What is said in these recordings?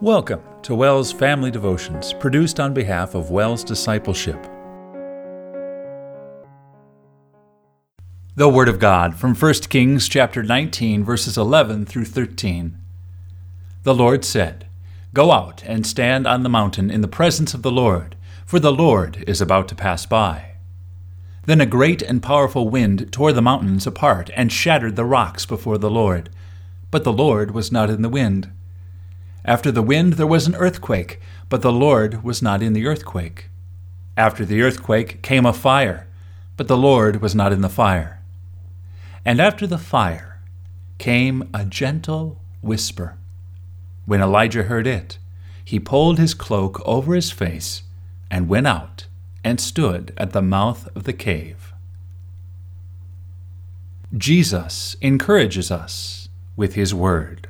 Welcome to WELS Family Devotions, produced on behalf of WELS Discipleship. The Word of God from 1 Kings chapter 19, verses 11 through 13. The Lord said, "Go out and stand on the mountain in the presence of the Lord, for the Lord is about to pass by." Then a great and powerful wind tore the mountains apart and shattered the rocks before the Lord. But the Lord was not in the wind. After the wind there was an earthquake, but the Lord was not in the earthquake. After the earthquake came a fire, but the Lord was not in the fire. And after the fire came a gentle whisper. When Elijah heard it, he pulled his cloak over his face and went out and stood at the mouth of the cave. Jesus encourages us with his word.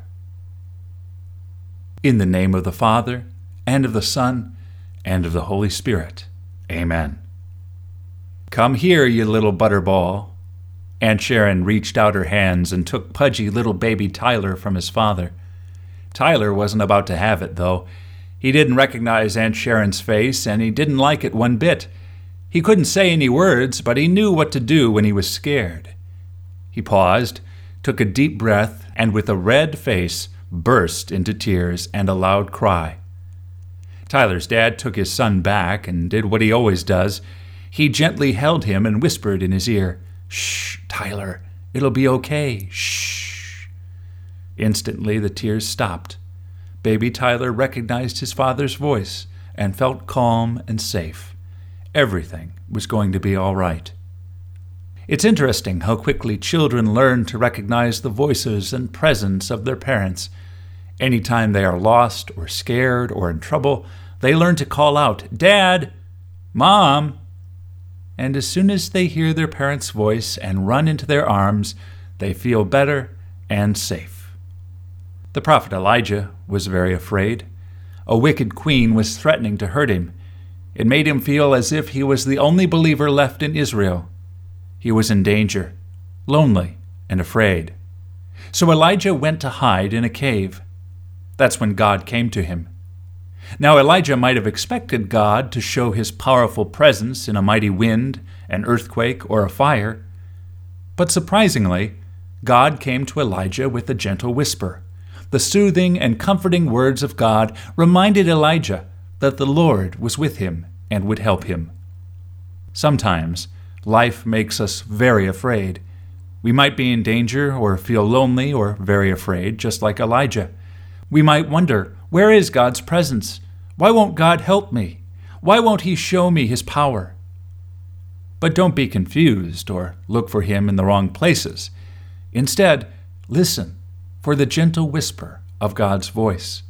In the name of the Father, and of the Son, and of the Holy Spirit. Amen. "Come here, you little butterball." Aunt Sharon reached out her hands and took pudgy little baby Tyler from his father. Tyler wasn't about to have it, though. He didn't recognize Aunt Sharon's face, and he didn't like it one bit. He couldn't say any words, but he knew what to do when he was scared. He paused, took a deep breath, and with a red face, burst into tears and a loud cry. Tyler's dad took his son back and did what he always does. He gently held him and whispered in his ear, "Shh, Tyler, it'll be okay, shh." Instantly the tears stopped. Baby Tyler recognized his father's voice and felt calm and safe. Everything was going to be all right. It's interesting how quickly children learn to recognize the voices and presence of their parents. Anytime they are lost or scared or in trouble, they learn to call out, "Dad! Mom!" And as soon as they hear their parents' voice and run into their arms, they feel better and safe. The prophet Elijah was very afraid. A wicked queen was threatening to hurt him. It made him feel as if he was the only believer left in Israel. He was in danger, lonely, and afraid. So Elijah went to hide in a cave. That's when God came to him. Now Elijah might have expected God to show his powerful presence in a mighty wind, an earthquake, or a fire. But surprisingly, God came to Elijah with a gentle whisper. The soothing and comforting words of God reminded Elijah that the Lord was with him and would help him. Sometimes, life makes us very afraid. We might be in danger or feel lonely or very afraid, just like Elijah. We might wonder, where is God's presence? Why won't God help me? Why won't he show me his power? But don't be confused or look for him in the wrong places. Instead, listen for the gentle whisper of God's voice.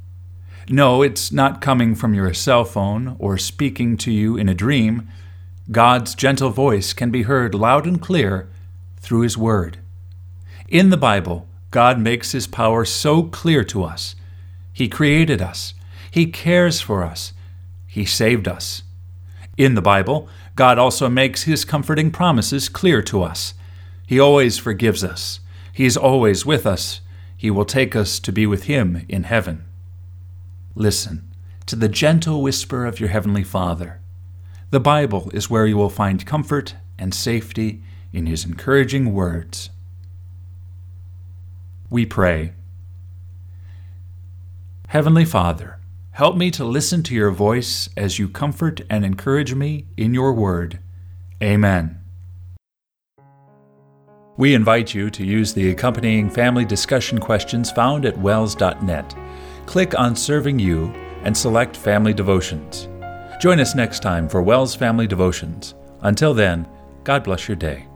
No, it's not coming from your cell phone or speaking to you in a dream. God's gentle voice can be heard loud and clear through his word. In the Bible, God makes his power so clear to us. He created us. He cares for us. He saved us. In the Bible, God also makes his comforting promises clear to us. He always forgives us. He is always with us. He will take us to be with him in heaven. Listen to the gentle whisper of your heavenly Father. The Bible is where you will find comfort and safety in his encouraging words. We pray. Heavenly Father, help me to listen to your voice as you comfort and encourage me in your word. Amen. We invite you to use the accompanying family discussion questions found at wels.net. Click on Serving You and select Family Devotions. Join us next time for WELS Family Devotions. Until then, God bless your day.